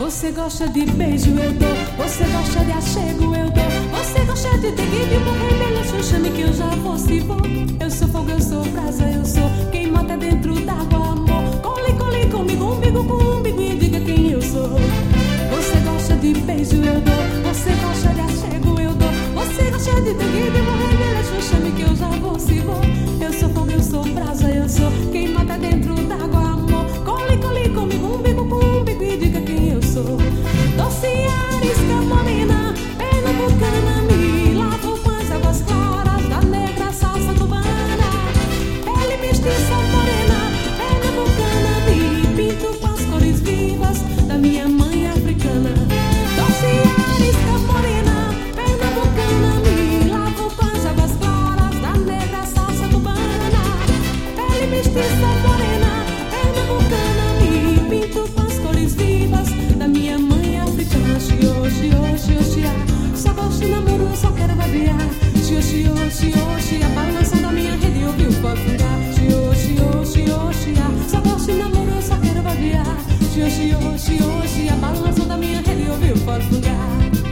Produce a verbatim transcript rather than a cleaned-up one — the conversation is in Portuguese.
Você gosta de beijo, eu dou. Você gosta de achego, eu dou. Você gosta de ter que de morrer pela sua chame que eu já vou se vou. Eu sou fogo, eu sou brasa, eu sou quem mata dentro d'água, amor. Cole, cole comigo, umbigo com umbigo e diga quem eu sou. Você gosta de beijo, eu dou. Você gosta de achego, eu dou. Você gosta de ter que de morrer pela sua chame que eu já vou se vou. Eu sou fogo, eu sou brasa, eu sou quem mata dentro d'água, amor. Cole, cole comigo, umbigo com umbigo e diga quem eu sou. Doce arisca morena, pernambucana, me lavo com as águas claras da negra salsa cubana. Pele mestiça morena, pernambucana, me pinto com as cores vivas da minha mãe africana. Doce arisca morena, pernambucana, me lavo com as águas claras da negra salsa cubana. Pele mestiça morena, pernambucana, me pinto com as cores vivas da minha mãe africana. Xio, xio, xio, xia. Só gosto de namoro, eu só quero babear. Xio, xio, xio, xia. A balança da minha rede eu vi o pó pingar. Xio, xio, xio, xia. Só gosto de namoro, eu só quero babear. Xio, xio, xio, xia. A balança da minha rede eu vi o pó pingar.